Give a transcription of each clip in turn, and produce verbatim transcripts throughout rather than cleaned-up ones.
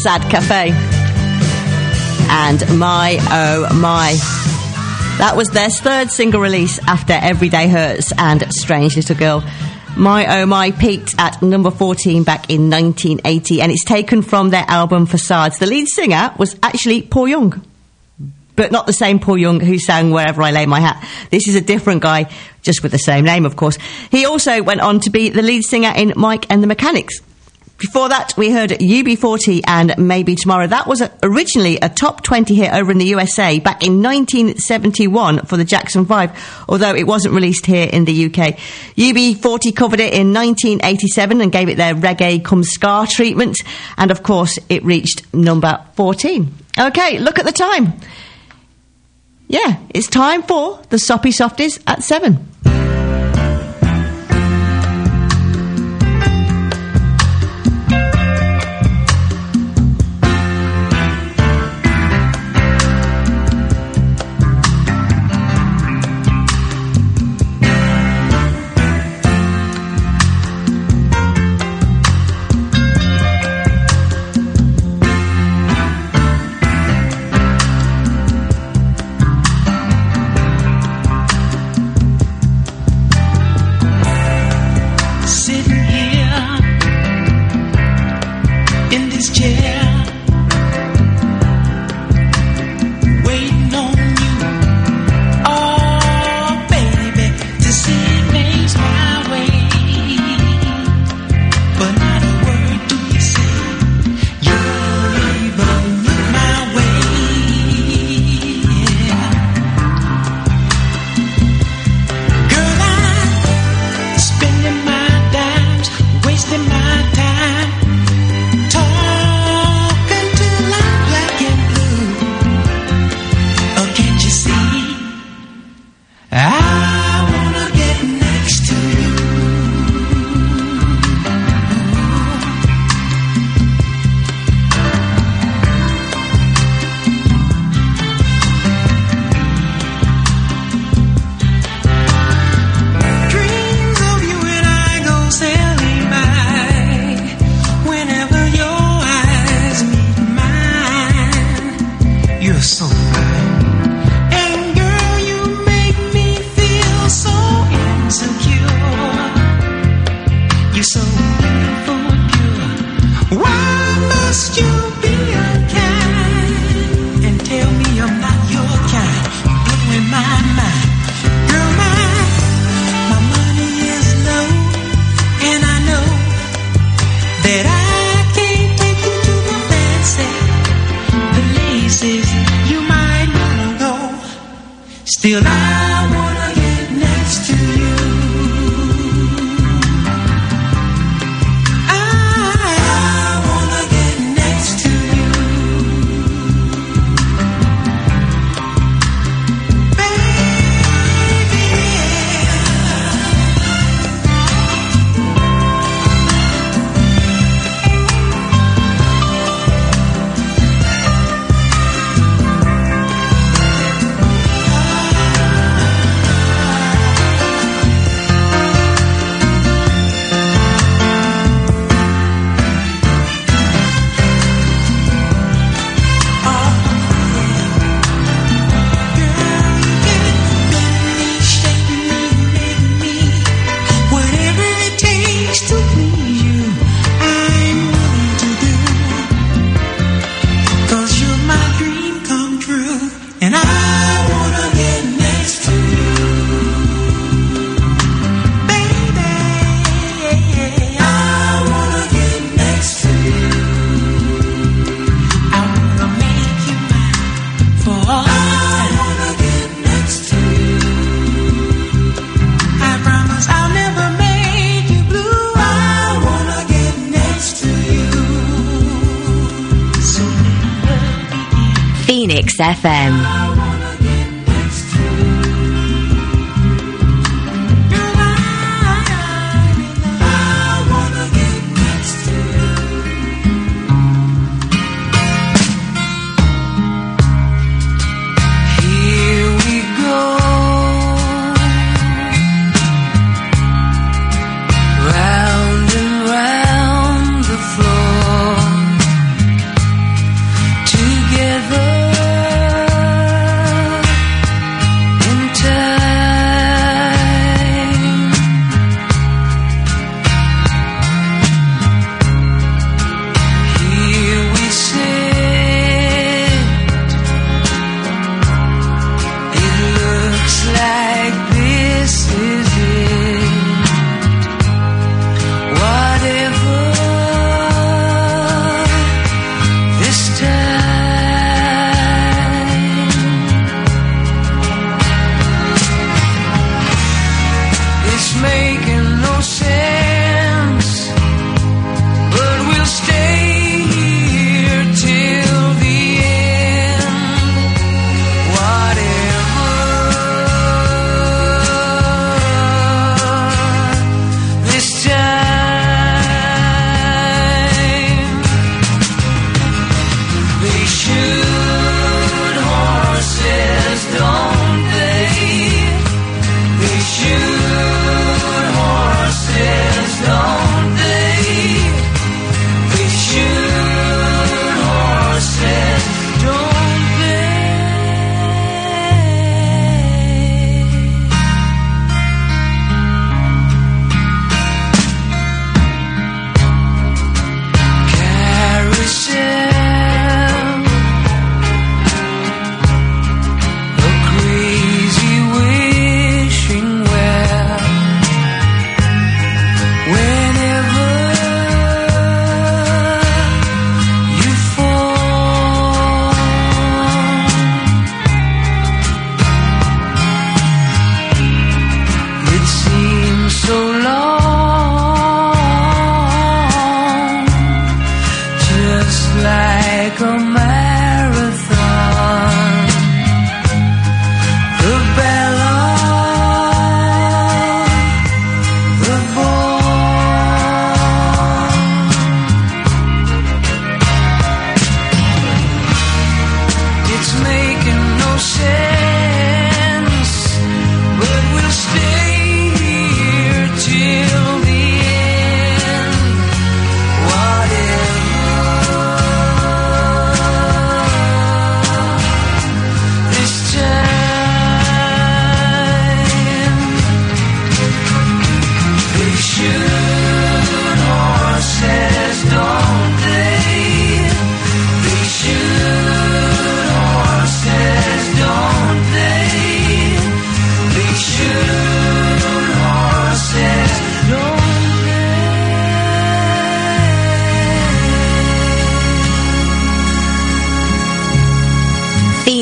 Sad Cafe. And My Oh My. That was their third single release after Everyday Hurts and Strange Little Girl. My Oh My peaked at number fourteen back in nineteen eighty, and it's taken from their album Facades. The lead singer was actually Paul Young, but not the same Paul Young who sang Wherever I Lay My Hat. This is a different guy, just with the same name, of course. He also went on to be the lead singer in Mike and the Mechanics. Before that, we heard U B forty and Maybe Tomorrow. That was a, originally a top twenty hit over in the U S A back in nineteen seventy-one for the Jackson five, although it wasn't released here in the U K. U B forty covered it in nineteen eighty-seven and gave it their reggae cum ska treatment, and of course it reached number fourteen. Okay, look at the time. Yeah, it's time for the Soppy Softies at seven. Still I wanna get next to you. I wanna get next to you. Phoenix F M.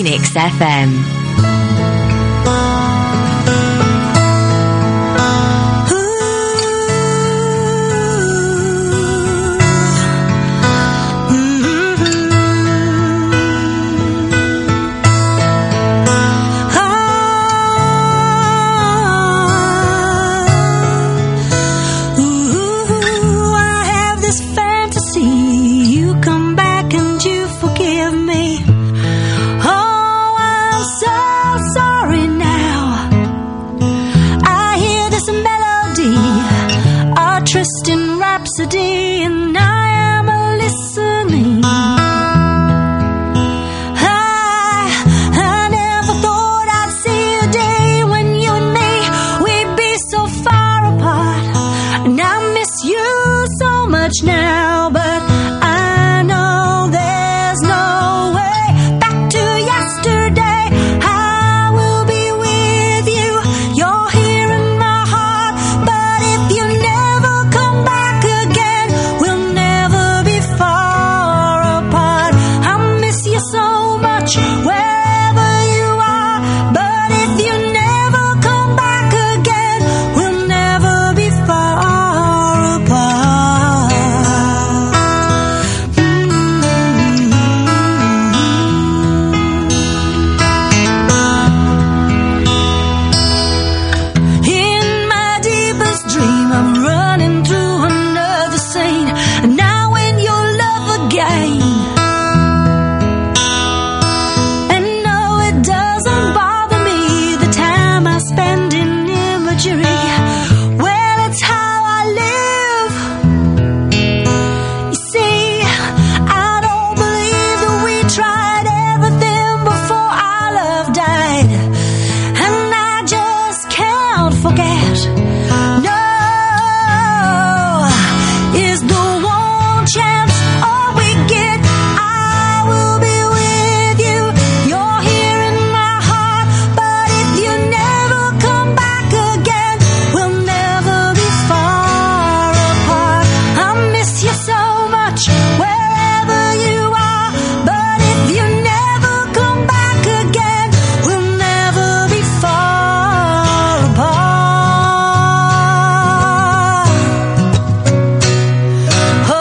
Phoenix F M. And I am a listening. I, I never thought I'd see a day when you and me, we'd be so far apart. And I miss you so much now, but I know there's no way back to yesterday. I will be with you. You're here in my heart, but if you never come back again, we'll never be far apart. I miss you so much wherever you are, but if you never come back again, we'll never be far apart. In my deepest dream, I'm running through another scene, and now in your love again. And no, it doesn't bother me, the time I spend in imagery. Well, it's how I live. You see, I don't believe that we tried everything before our love died, and I just can't forget. No, is the one chance all we get. I will be with you. You're here in my heart, but if you never come back again, we'll never be far apart. I miss you so much wherever you are, but if you never come back again, we'll never be far apart. Oh,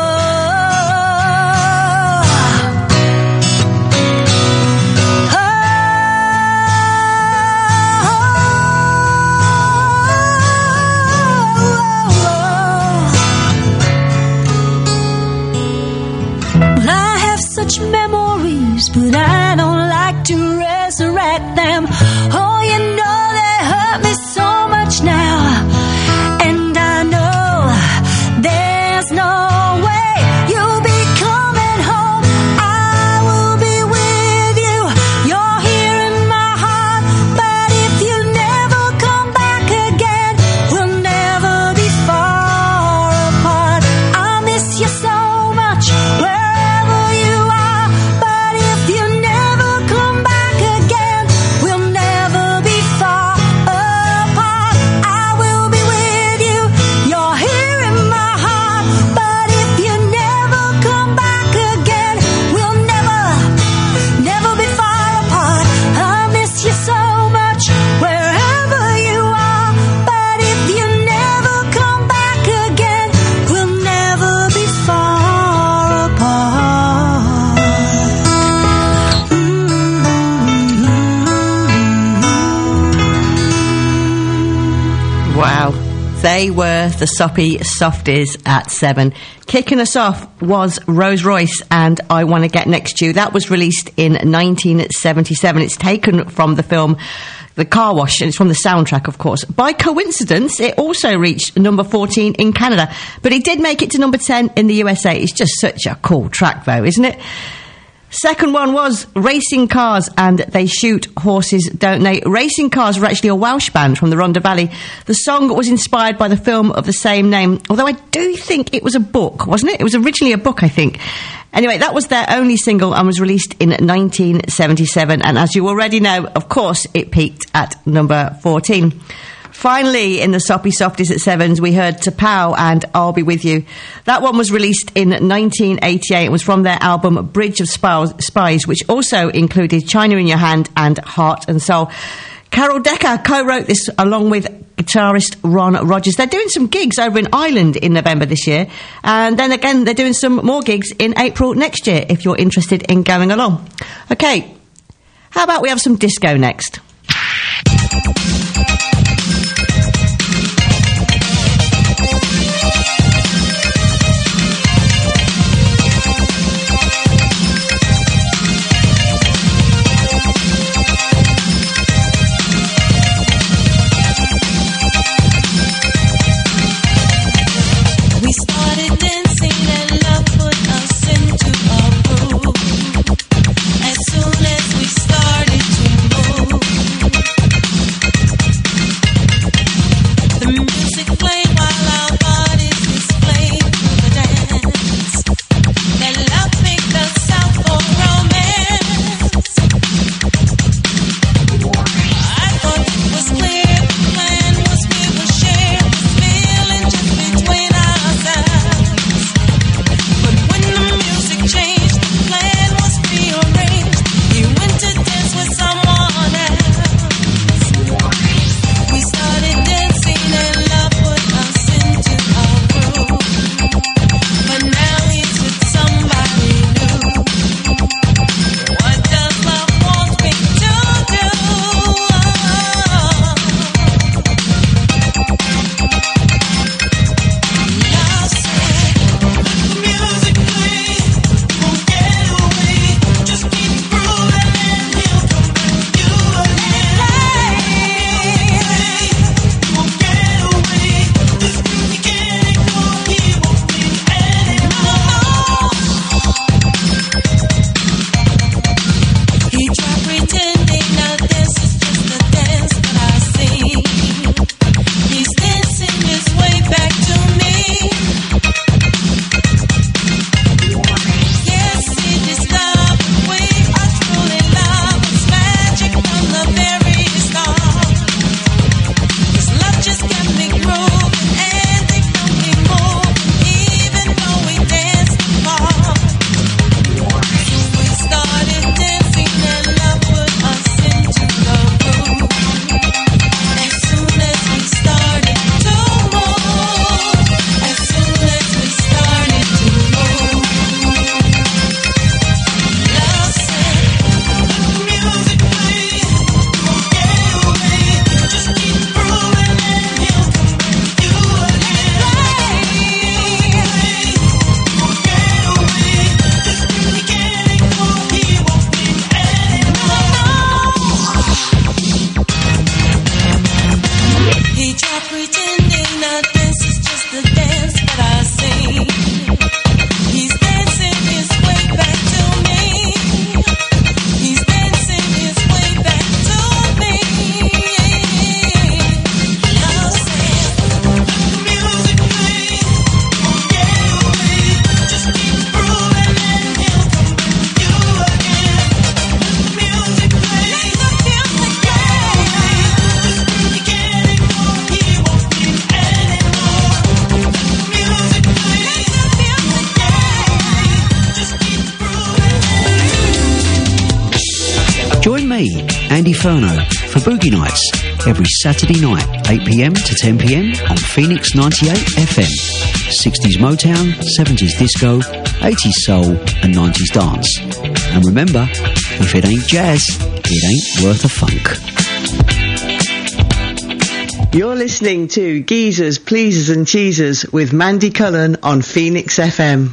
well, I have such memories, but I don't like to resurrect them. Oh, you know they hurt me so much now, and I know there's no way you'll be coming home. I will be with you. You're here in my heart, but if you never come back again, we'll never be far apart. I miss you so much wherever you are, but if you never come back again, we'll never be far apart. I will be with you. You're here in my heart, but if you never come back again, we'll never, never be far apart. I miss you so much wherever you are, but if you never come back again, we'll never be far apart. Wow. They were the Soppy Softies at seven. Kicking us off was Rose Royce and I Want to Get Next to You. That was released in nineteen seventy-seven. It's taken from the film The Car Wash, and it's from the soundtrack, of course. By coincidence, it also reached number fourteen in Canada, but it did make it to number ten in the U S A. It's just such a cool track, though, isn't it? Second one was Racing Cars and They Shoot Horses, Don't They? Racing Cars were actually a Welsh band from the Rhondda Valley. The song was inspired by the film of the same name, although I do think it was a book, wasn't it? It was originally a book, I think. Anyway, that was their only single and was released in nineteen seventy-seven. And as you already know, of course, it peaked at number fourteen. Finally, in the Soppy Softies at Sevens, we heard T'Pau and I'll Be With You. That one was released in nineteen eighty-eight. It was from their album Bridge of Spies, which also included China in Your Hand and Heart and Soul. Carol Decker co-wrote this along with guitarist Ron Rogers. They're doing some gigs over in Ireland in November this year. And then again, they're doing some more gigs in April next year, if you're interested in going along. Okay, how about we have some disco next? Andy Furno for Boogie Nights every Saturday night, eight p m to ten p m on Phoenix ninety-eight F M. sixties Motown, seventies disco, eighties soul and nineties dance. And remember, if it ain't jazz, it ain't worth a funk. You're listening to Geezers, Pleasers and Cheesers with Mandy Cullen on Phoenix F M.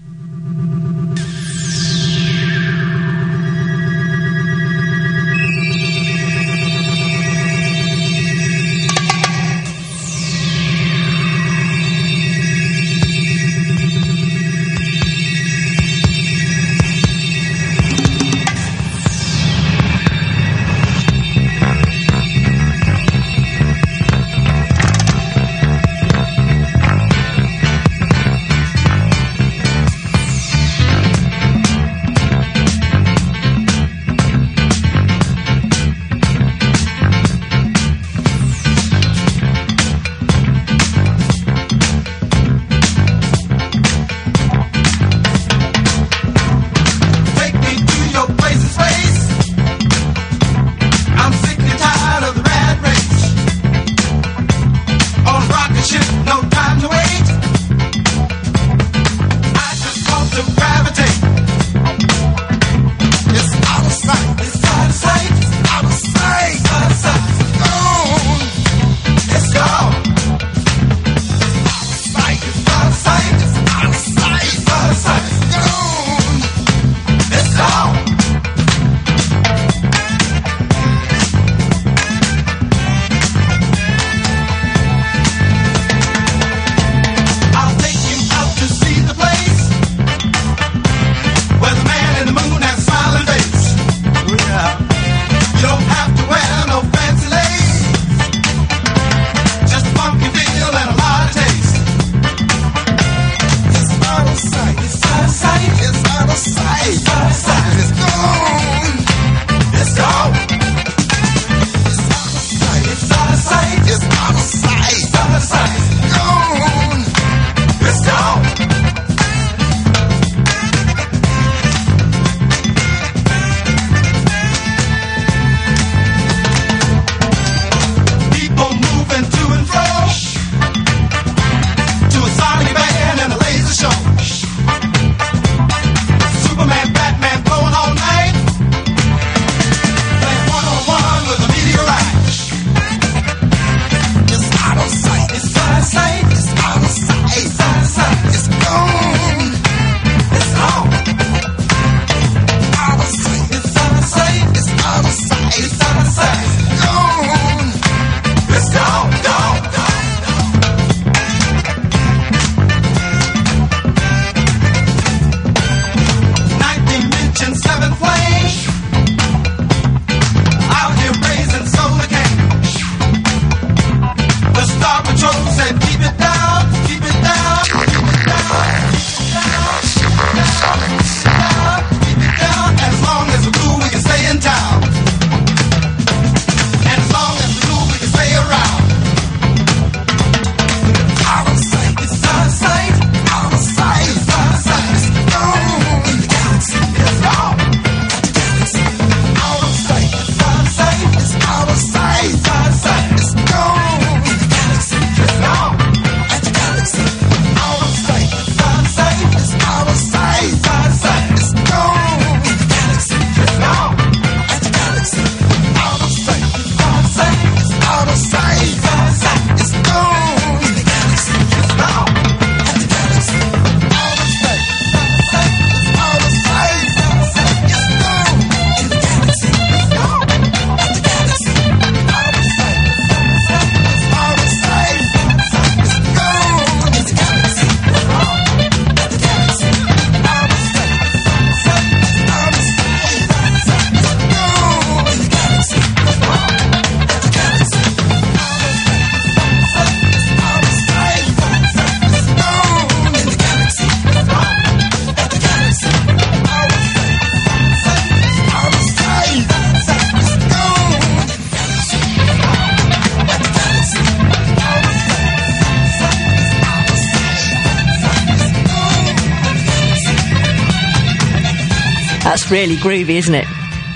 That's really groovy, isn't it?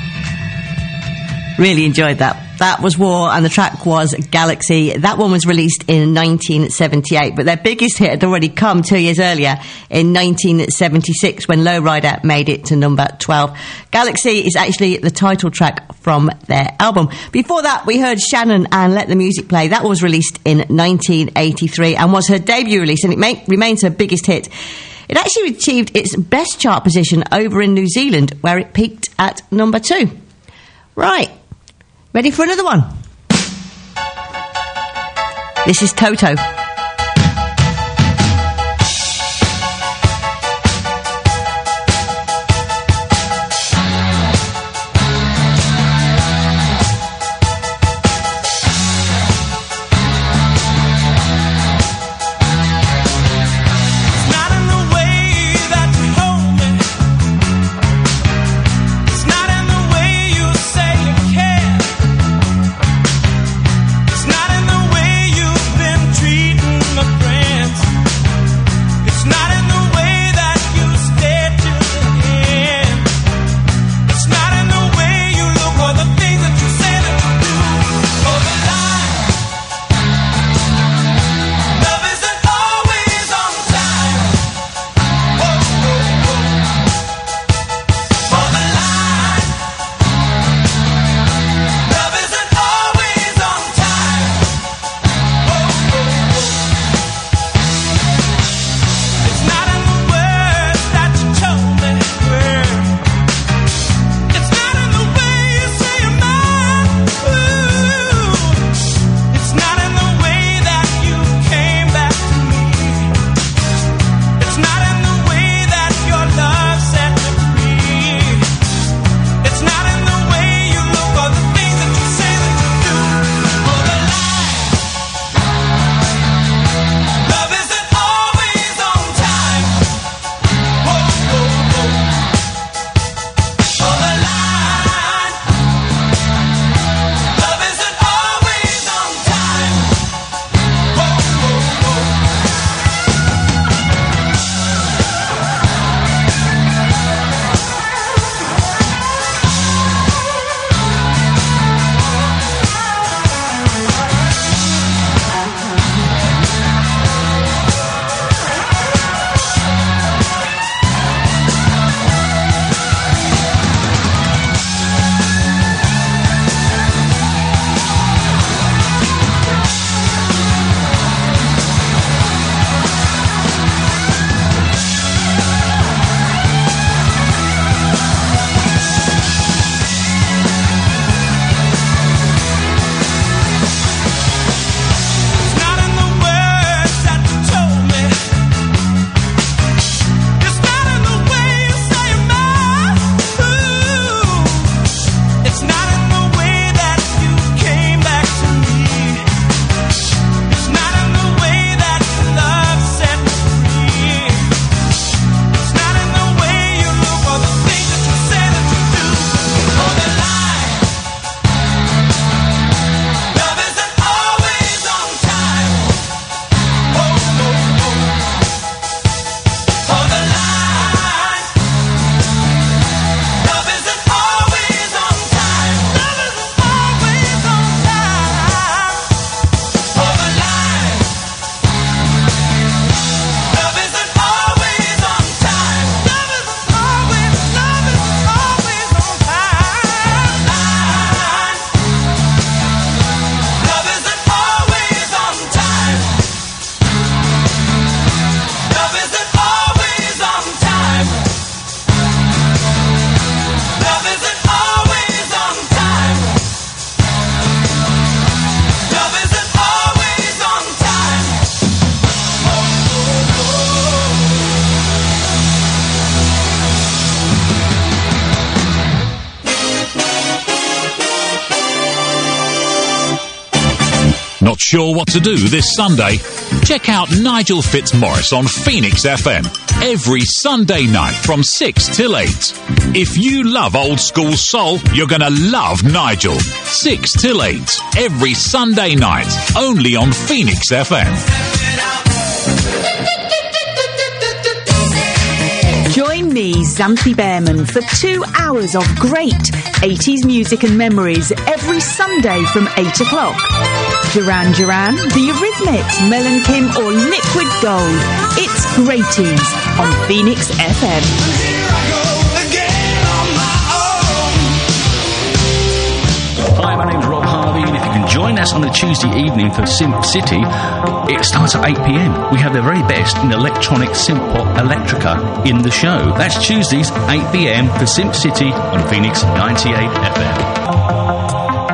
Really enjoyed that. That was War, and the track was Galaxy. That one was released in nineteen seventy-eight, but their biggest hit had already come two years earlier in nineteen seventy-six when Lowrider made it to number twelve. Galaxy is actually the title track from their album. Before that, we heard Shannon and Let the Music Play. That was released in nineteen eighty-three and was her debut release, and it may- remains her biggest hit. It actually achieved its best chart position over in New Zealand, where it peaked at number two. Right. Ready for another one? This is Toto. Not sure what to do this Sunday? Check out Nigel Fitzmaurice on Phoenix F M every Sunday night from six till eight. If you love old school soul, you're going to love Nigel. six till eight every Sunday night, only on Phoenix F M. Join Join me, Xanthi Behrman, for two hours of great eighties music and memories every Sunday from eight o'clock. Duran Duran, The Eurythmics, Mel and Kim or Liquid Gold. It's Greaties on Phoenix F M. Hi, my name's Rob Harvey, and if you can join us on a Tuesday evening for Simp City, it starts at eight p.m. We have the very best in electronic synth pop electrica in the show. That's Tuesdays, eight p.m. for Simp City on Phoenix ninety-eight F M.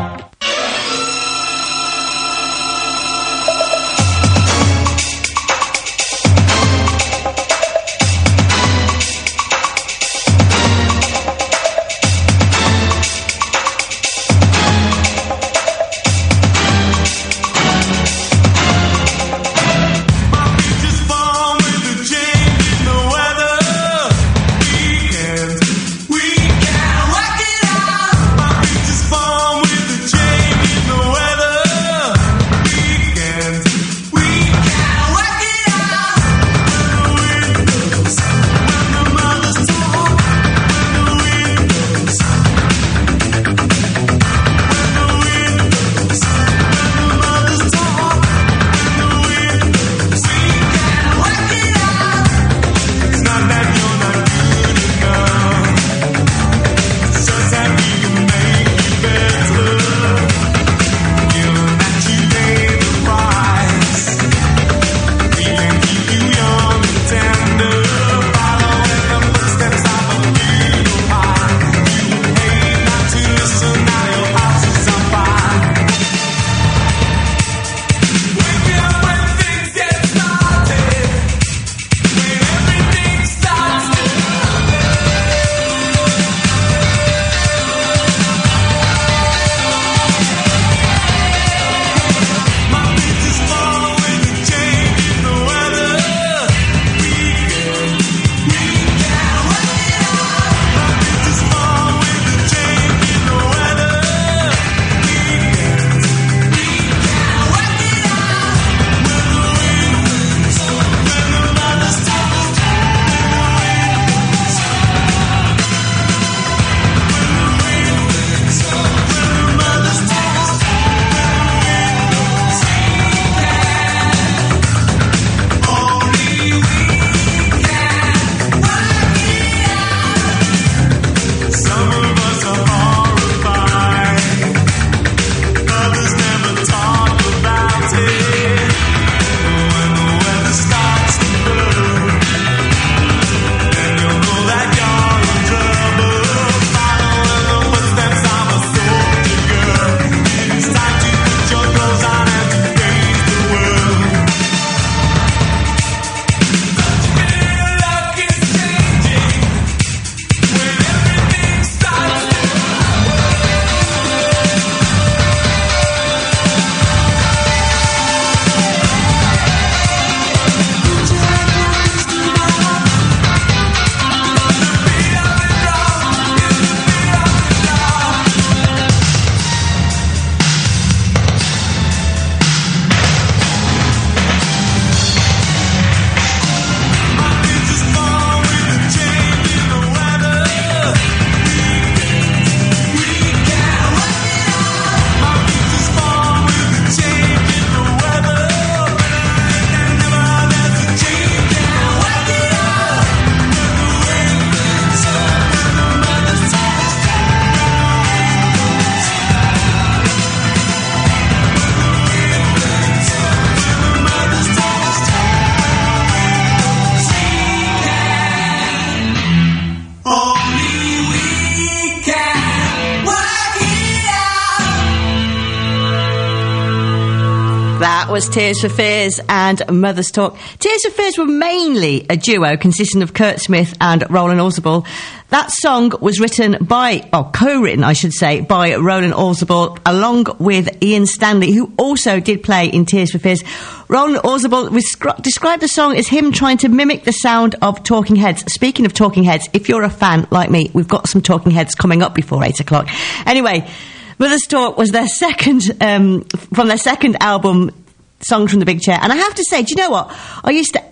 That was Tears for Fears and Mother's Talk. Tears for Fears were mainly a duo consisting of Kurt Smith and Roland Orzabal. That song was written by, or co-written, I should say, by Roland Orzabal, along with Ian Stanley, who also did play in Tears for Fears. Roland Orzabal described the song as him trying to mimic the sound of Talking Heads. Speaking of Talking Heads, if you're a fan like me, we've got some Talking Heads coming up before eight o'clock. Anyway, Mother's Talk was their second, um, from their second album, Songs from the Big Chair. And I have to say, do you know what? I used to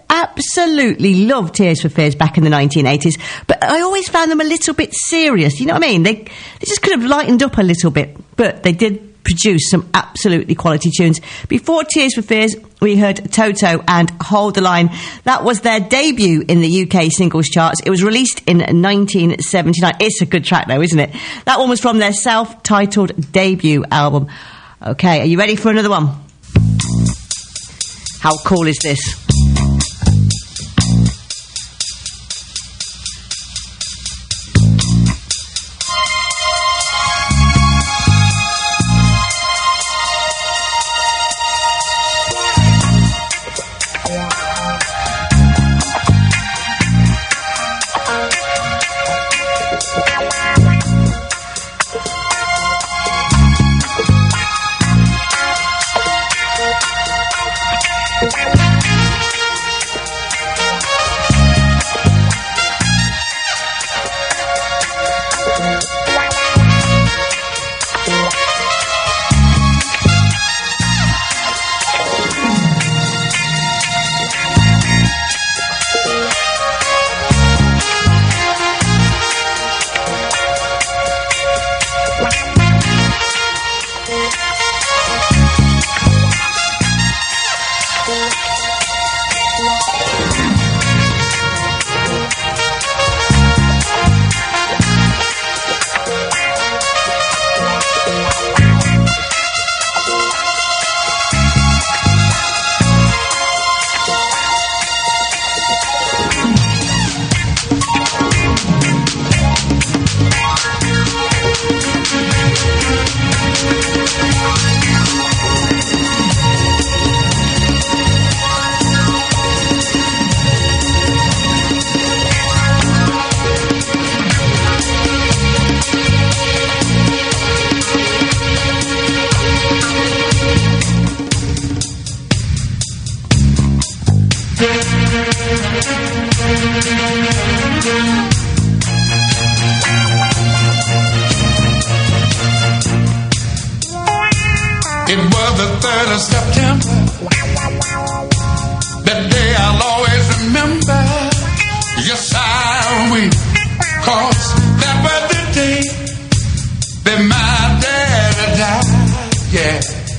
absolutely loved Tears for Fears back in the nineteen eighties, but I always found them a little bit serious. You know what I mean? They, they just could have lightened up a little bit, but they did produce some absolutely quality tunes. Before Tears for Fears, we heard Toto and Hold the Line. That was their debut in the U K singles charts. It was released in nineteen seventy-nine. It's a good track though, isn't it? That one was from their self-titled debut album. Okay, are you ready for another one? How cool is this? It was the third of September. That day I'll always remember. Yes, I will. Cause that was the day that my daddy died. Yeah.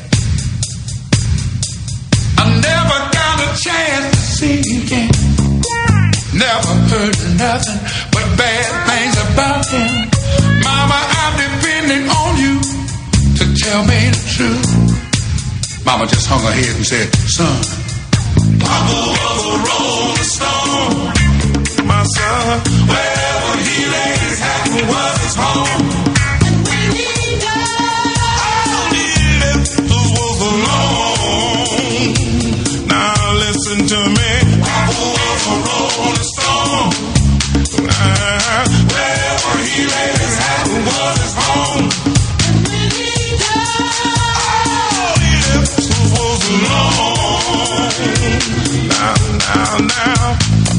I never got a chance to see him again. Never heard nothing but bad things about him. Mama, I'm depending on you to tell me the truth. Mama just hung her head and said, son, Papa was a rolling stone. My son, wherever he laid his hat was his home. And when he died, all he left was alone. Now listen to me. Papa was a rolling stone. Uh, wherever he laid his hat was his home. Now, now, now.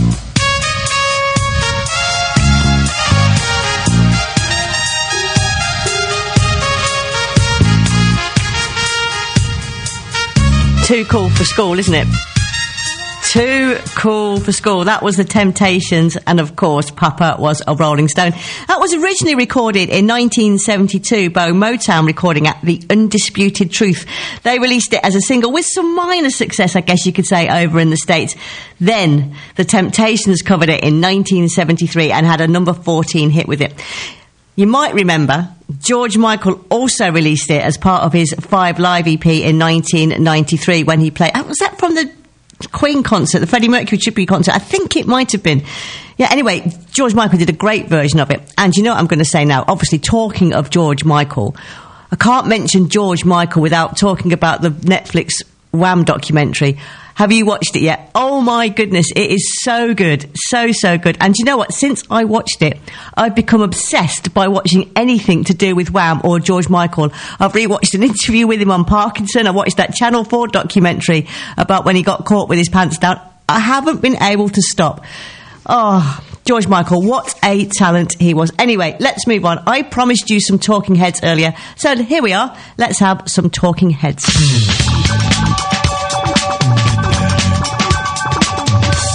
Too cool for school, isn't it? Too cool for school. That was the Temptations, and of course, Papa was a Rolling Stone. That was originally recorded in nineteen seventy-two by Motown recording at The Undisputed Truth. They released it as a single with some minor success, I guess you could say, over in the States. Then, the Temptations covered it in nineteen seventy-three and had a number fourteen hit with it. You might remember, George Michael also released it as part of his Five Live E P in nineteen ninety-three when he played... Was that from the Queen concert, the Freddie Mercury tribute concert? I think it might have been. Yeah, anyway, George Michael did a great version of it. And you know what I'm going to say now? Obviously, talking of George Michael, I can't mention George Michael without talking about the Netflix Wham documentary. Have you watched it yet? Oh my goodness, it is so good. So, so good. And you know what? Since I watched it, I've become obsessed by watching anything to do with Wham or George Michael. I've rewatched an interview with him on Parkinson. I watched that Channel four documentary about when he got caught with his pants down. I haven't been able to stop. Oh, George Michael, what a talent he was. Anyway, let's move on. I promised you some Talking Heads earlier. So here we are. Let's have some Talking Heads.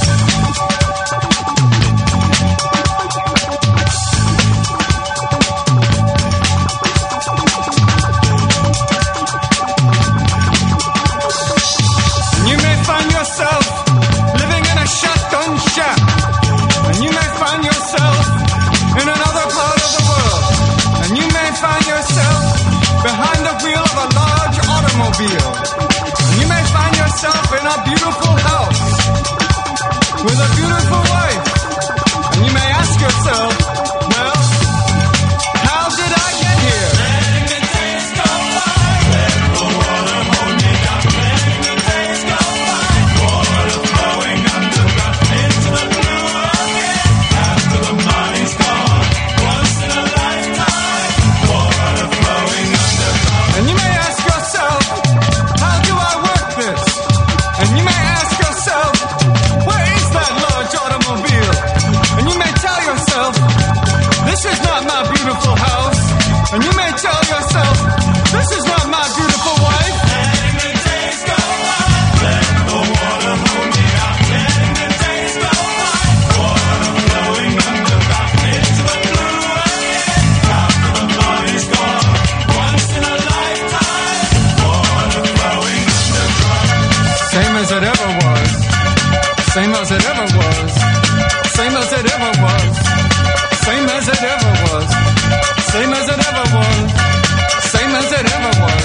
a beautiful house with a beautiful wife. And you may ask yourself, well, how did I get here? Letting the days go by. Let the water hold me down. Letting the days go by. Water flowing underground into the blue again. After the money's gone, once in a lifetime. Water flowing underground. And you may ask yourself, how do I work this? And you may ask yourself, where is that large automobile? And you may tell yourself, this is not my beautiful house. And you may tell yourself, this is not my beautiful wife. Letting the days go by. Let the water hold me down. Letting the days go by. Water flowing underground into the blue again. After the money's gone, once in a lifetime. Water flowing underground. Same as it ever was. Same as it ever was. Same as it ever was. Same as it ever was. Same as it ever was. Same as it ever was.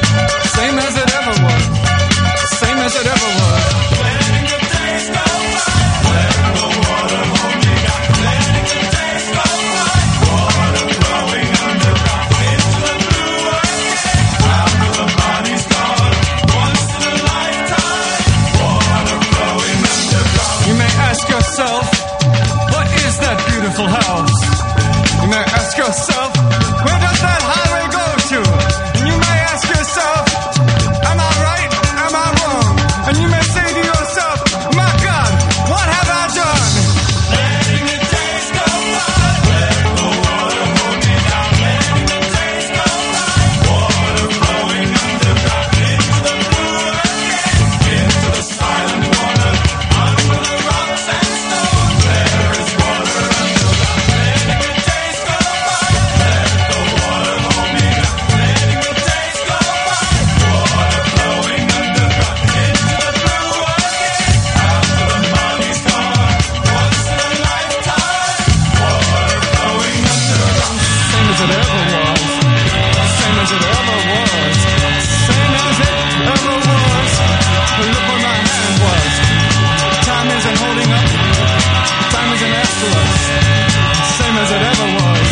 Same as it ever was. Same as it ever was. Letting the days go by. Let the water hold me down. Letting the days go by. Water flowing underground into the blue again. After the money's gone, once in a lifetime. Water flowing underground. You may ask yourself, what is that beautiful house? You may ask yourself, where does that highway go to? And you may ask yourself, am I right? Am I wrong? And you may say to yourself, my God, what have I done? Letting the days go by. Let the water hold me down. Letting the days go by. Water flowing underground into the blue again. Into the silent water, under the rocks and stones. There is water underground. Letting the days go by. Let the water hold me down. Letting the days go by. Water flowing underground into the blue again. After the money's gone, once in a lifetime. Water flowing underground. Same as it ever was. Same as it ever was. Same as it ever was. But look where my hand was. Time isn't holding up. Time isn't after us. Same as it ever was.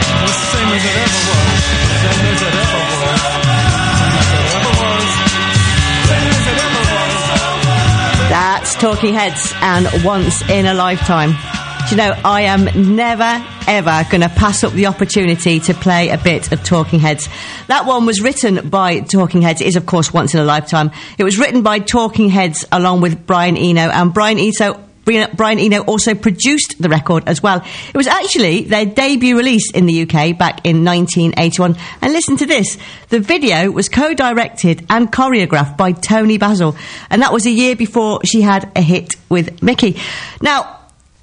Same as it ever was. Same as it ever was. Same as it ever was. Same as it ever was. That's Talking Heads and Once in a Lifetime. Do you know, I am never, ever going to pass up the opportunity to play a bit of Talking Heads. That one was written by Talking Heads. It is, of course, Once in a Lifetime. It was written by Talking Heads along with Brian Eno, and Brian Eno Brian Eno also produced the record as well. It was actually their debut release in the U K back in nineteen eighty-one. And listen to this. The video was co-directed and choreographed by Tony Basil. And that was a year before she had a hit with Mickey. Now,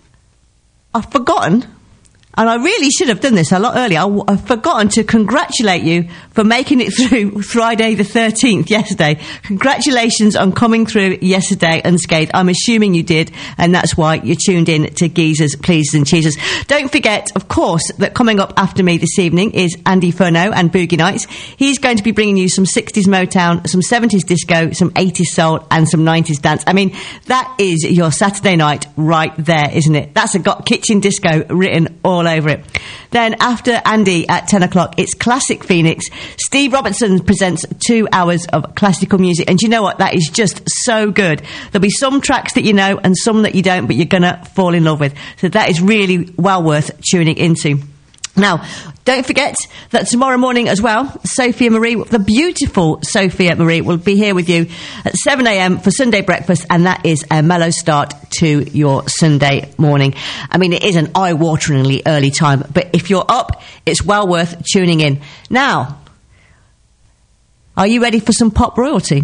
I've forgotten, and I really should have done this a lot earlier, I, I've forgotten to congratulate you for making it through Friday the thirteenth yesterday. Congratulations on coming through yesterday unscathed. I'm assuming you did, and that's why you tuned in to Geezers, Pleasers and Cheesers. Don't forget, of course, that coming up after me this evening is Andy Furno and Boogie Nights. He's going to be bringing you some sixties Motown, some seventies disco, some eighties soul and some nineties dance. I mean, that is your Saturday night right there, isn't it? That's a got kitchen disco written all over it. Then after Andy at ten o'clock, it's Classic Phoenix. Steve Robertson presents two hours of classical music, and you know what? That is just so good. There'll be some tracks that you know and some that you don't, but you're gonna fall in love with. So that is really well worth tuning into. Now, don't forget that tomorrow morning as well, Sophia Marie, the beautiful Sophia Marie, will be here with you at seven a.m. for Sunday breakfast, and that is a mellow start to your Sunday morning. I mean, it is an eye-wateringly early time, but if you're up, it's well worth tuning in. Now, are you ready for some pop royalty?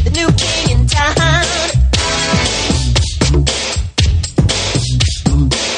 Boom.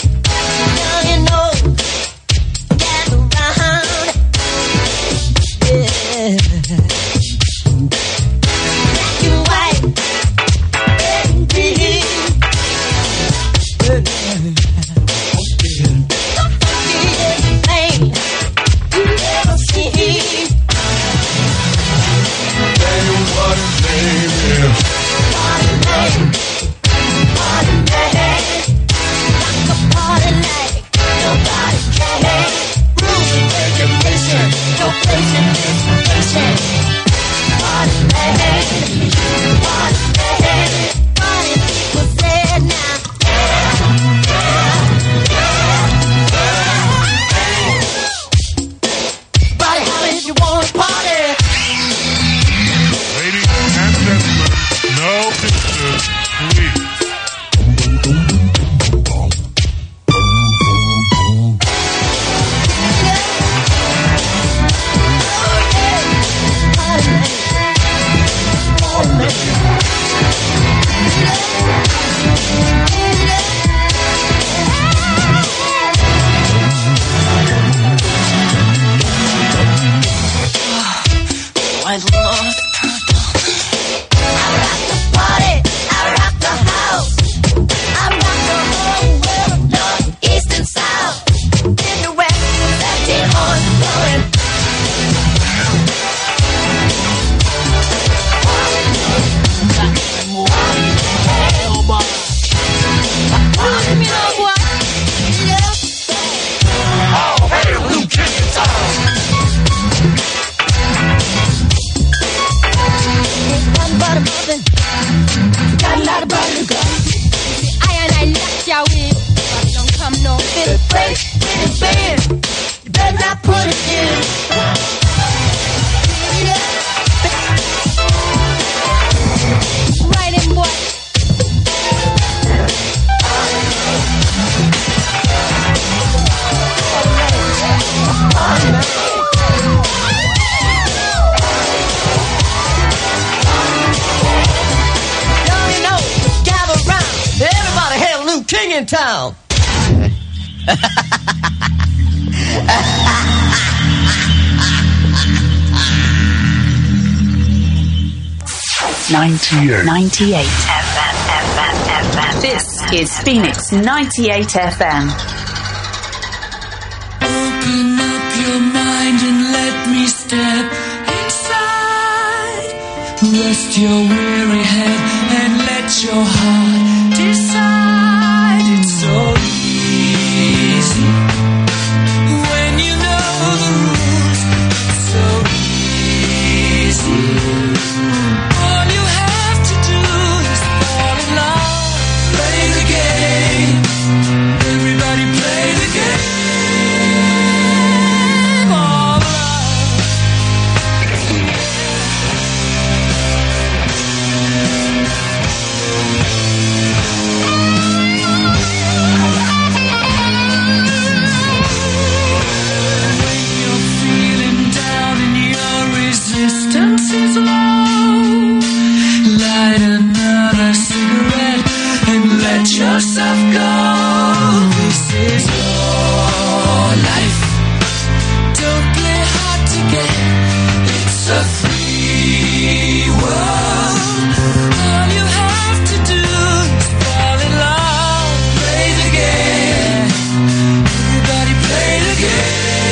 mind lost. I rock the party, I rock the house. I rock the whole world, north, east and south. In the west, seventeen horns blowing. Give me love, what? Yeah. Oh, hey, Blue Chicken Town. Butter muffin, got a lot of butter to go. I and I left y'all in, but don't come no fit place with the band. You better not put it in. Right in, boy. Everybody hail new king in town. ninety-eight. ninety-eight F M, F M, F M. This is Phoenix ninety-eight F M. Open up your mind and let me step inside. Rest your weary head and let your heart decide. It's so easy when you know the rules. It's so easy. All you have to do is fall in love. Play the game. Everybody play the game of love. Resistance is low. Light another cigarette and let yourself go. This is your life. Don't play hard to get. It's a free world. All you have to do is fall in love. Play the game. Everybody play the game.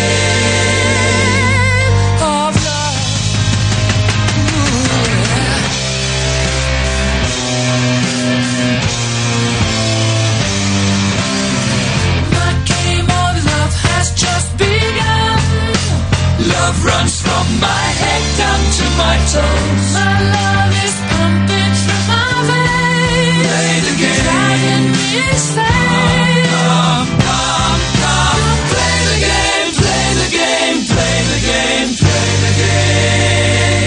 Runs from my head down to my toes. My love is pumping through my veins. Play the game. Driving me insane. Come, come, come, come. Play the game, play the game, play the game, play the game.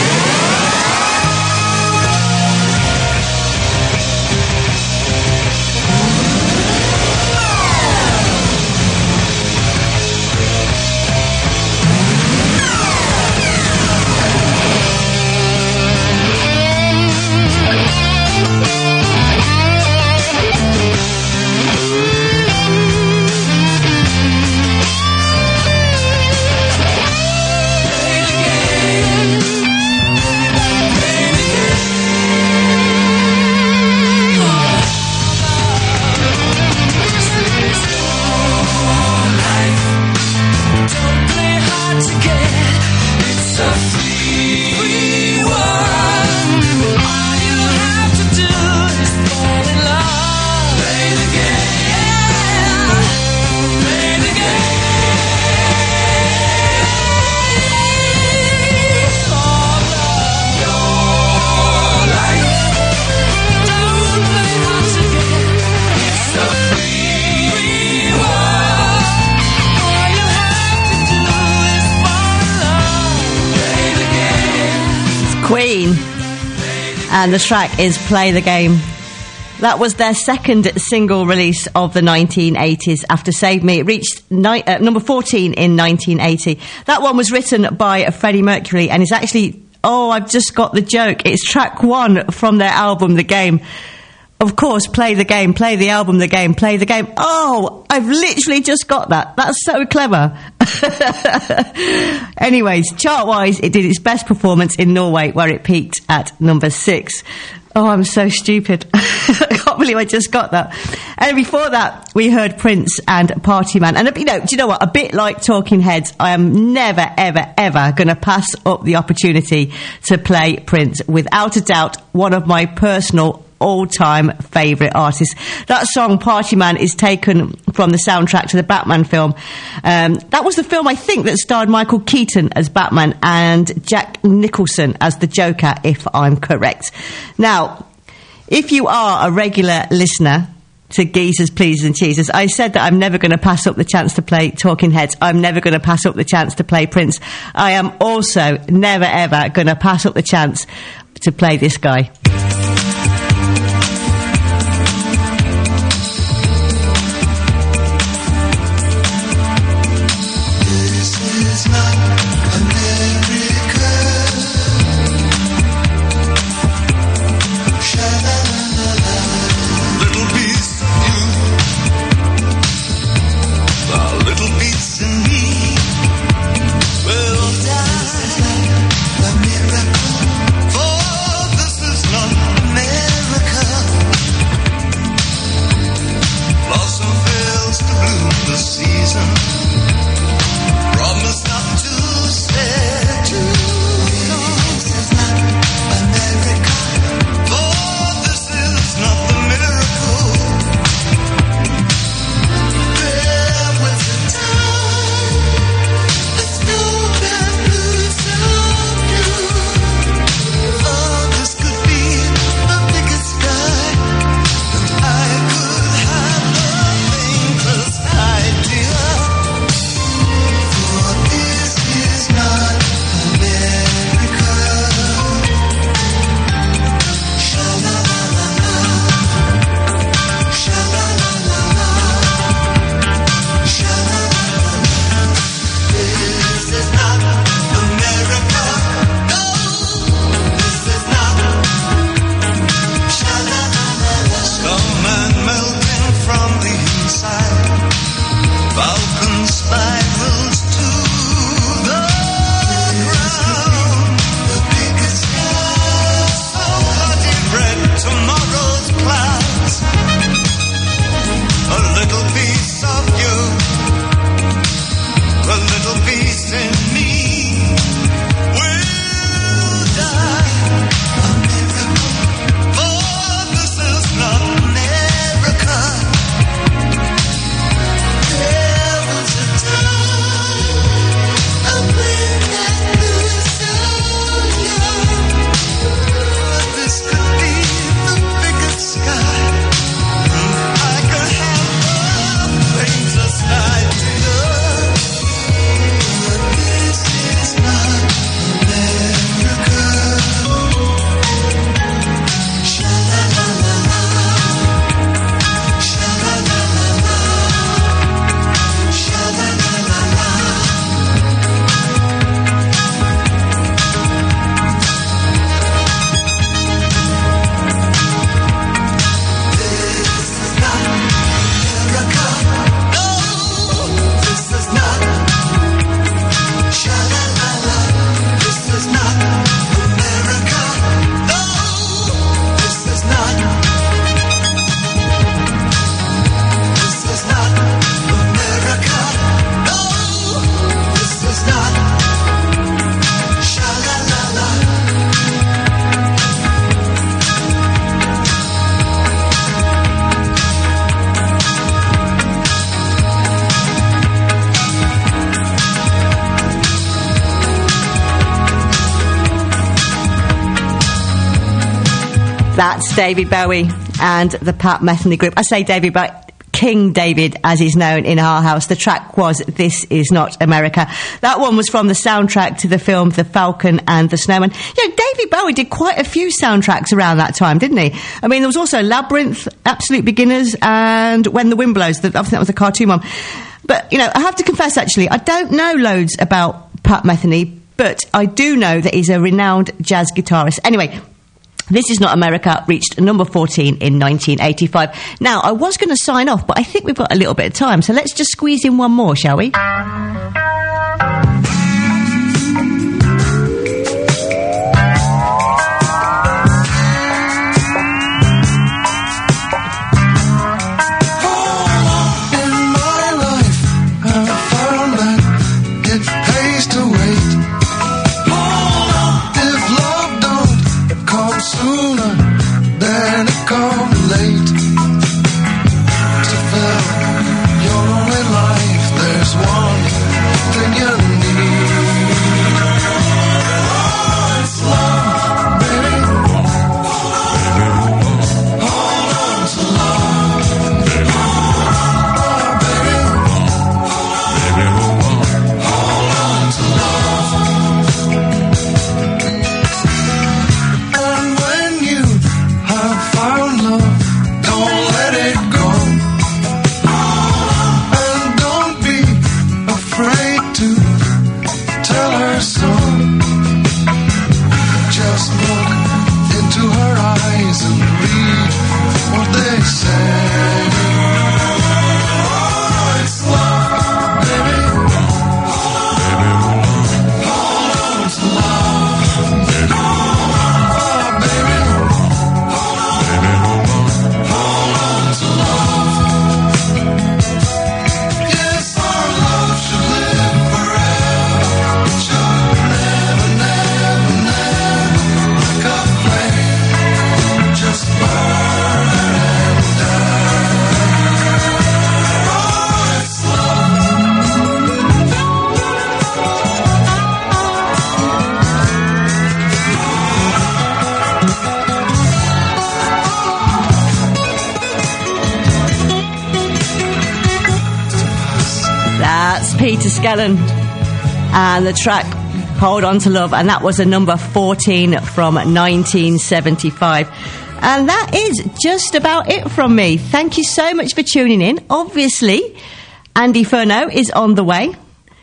Queen, and the track is Play the Game. That was their second single release of the nineteen eighties after Save Me. It reached ni- uh, number fourteen in nineteen eighty. That one was written by Freddie Mercury and is actually, oh, I've just got the joke, it's track one from their album The Game. of course, play the game, play the album, the game, play the game. Oh, I've literally just got that. That's so clever. Anyways, chart-wise, it did its best performance in Norway, where it peaked at number six. Oh, I'm so stupid. I can't believe I just got that. And before that, we heard Prince and Party Man. And, you know, do you know what? A bit like Talking Heads, I am never, ever, ever going to pass up the opportunity to play Prince. Without a doubt, one of my personal all-time favourite artists. That song, Party Man, is taken from the soundtrack to the Batman film. Um, that was the film, I think, that starred Michael Keaton as Batman and Jack Nicholson as the Joker, if I'm correct. Now, if you are a regular listener to Geezers, Pleasers and Cheesers, I said that I'm never going to pass up the chance to play Talking Heads. I'm never going to pass up the chance to play Prince. I am also never, ever going to pass up the chance to play this guy. That's David Bowie and the Pat Metheny Group. I say David Bowie, King David, as he's known in our house. The track was This Is Not America. That one was from the soundtrack to the film The Falcon and the Snowman. You know, David Bowie did quite a few soundtracks around that time, didn't he? I mean, there was also Labyrinth, Absolute Beginners, and When the Wind Blows. I think that was a cartoon one. But, you know, I have to confess, actually, I don't know loads about Pat Metheny, but I do know that he's a renowned jazz guitarist. Anyway, This Is Not America reached number fourteen in nineteen eighty-five. Now, I was going to sign off, but I think we've got a little bit of time, so let's just squeeze in one more, shall we? Peter Skellern and the track Hold On To Love, and that was a number fourteen from nineteen seventy-five. And that is just about it from me. Thank you so much for tuning in. Obviously, Andy Furno is on the way.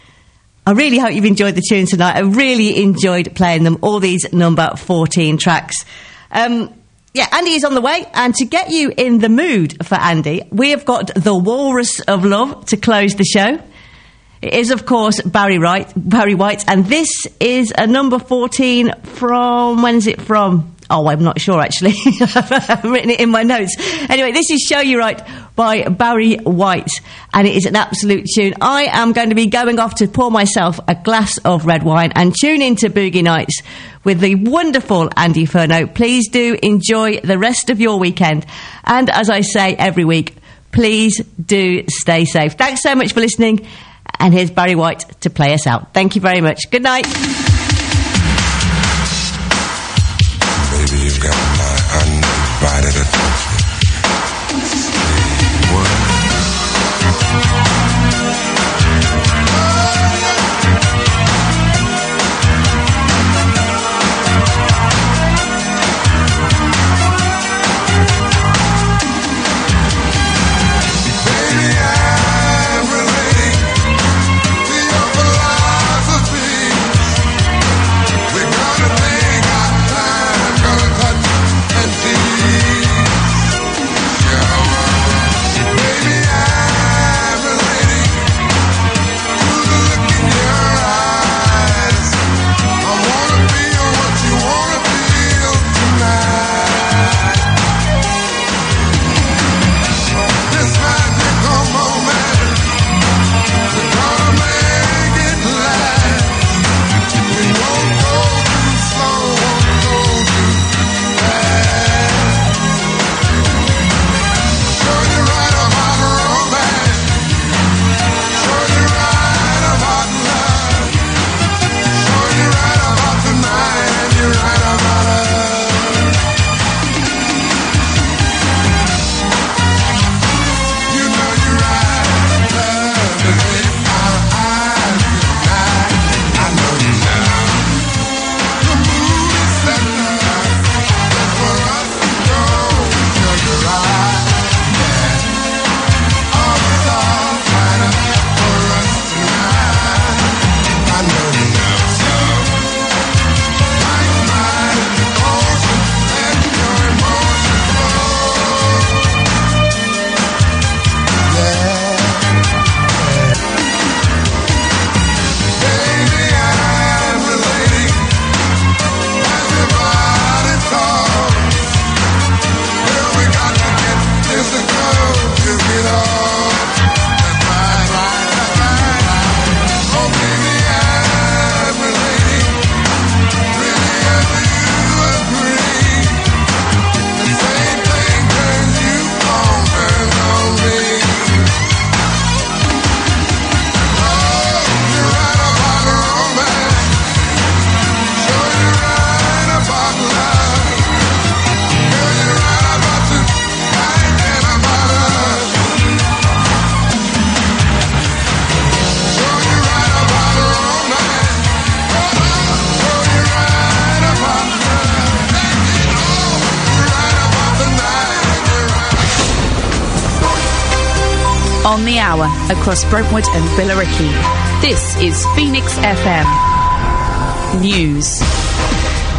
I really hope you've enjoyed the tune tonight. I really enjoyed playing them, all these number fourteen tracks. Um, yeah, Andy is on the way, and to get you in the mood for Andy, we have got The Walrus of Love to close the show. It is, of course, Barry Wright, Barry White, and this is a number fourteen from... When is it from? Oh, I'm not sure, actually. I've written it in my notes. Anyway, this is Show You Right by Barry White, and it is an absolute tune. I am going to be going off to pour myself a glass of red wine and tune into Boogie Nights with the wonderful Andy Furno. Please do enjoy the rest of your weekend. And as I say every week, please do stay safe. Thanks so much for listening. And here's Barry White to play us out. Thank you very much. Good night. Baby, you've got my undivided attention. We're gonna take our time, gonna touch and see. on the hour across Brentwood and Billericay. This is Phoenix F M News.